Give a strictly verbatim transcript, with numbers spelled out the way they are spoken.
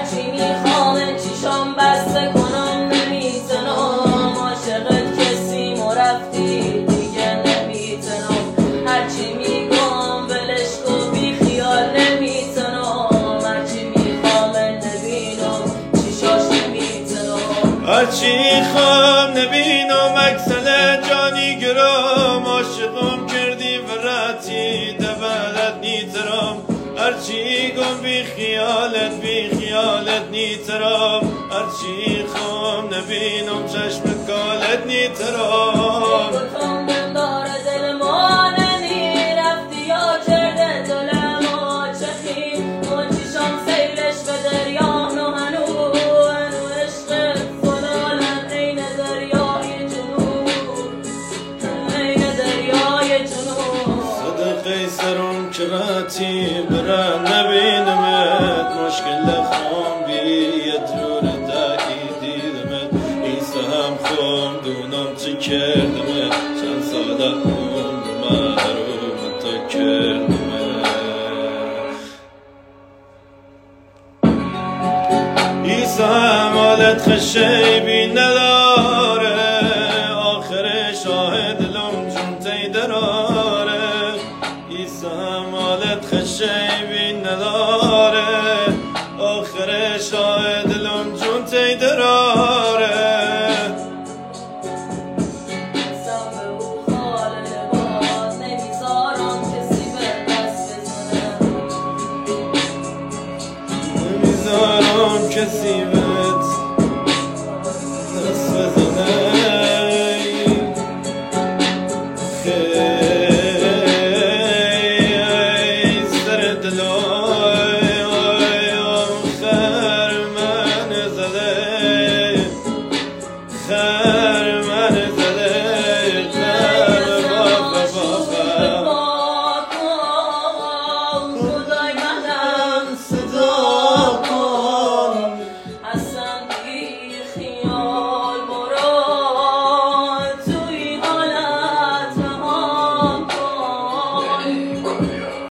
هرچی میخوام چیشام بسته کنم نمیتونم، عاشقت کسی مرفتی دیگه نمیتونم، هرچی میگم ولش کن بی خیال نمیتونم، هرچی میخوام نبینم چیشاش نمیتونم، هرچی خوام نبینم اکسل جانی گرام، عاشقم کردی وراتی دبلت نیترام، هرچی گم بی خیالت بی خیالت نیترام، هرچی خوام نبینم چشم کالت نیترام. گفتم من داره دل ما نمیرفتی یا کرده دل ما چخی، من چیشم سیلش به دریا نو هنو هنو عشق فلالم عین دریای جنوب عین دریای جنوب. صدقی سرم کراتی برا نبینمت، مشکل خام بیت جور دایی دیدمت، ایسا هم خام دونم چی کردمت، چند ساله عمر محروم تا کردمت. ایسا هم حالت خشیبی نداره، آخر شاهد لم جون تی دراره، ایسا هم حالت خشیبی نداره، آخر شاهد لم جون تی دراره. نمیذارم کسی به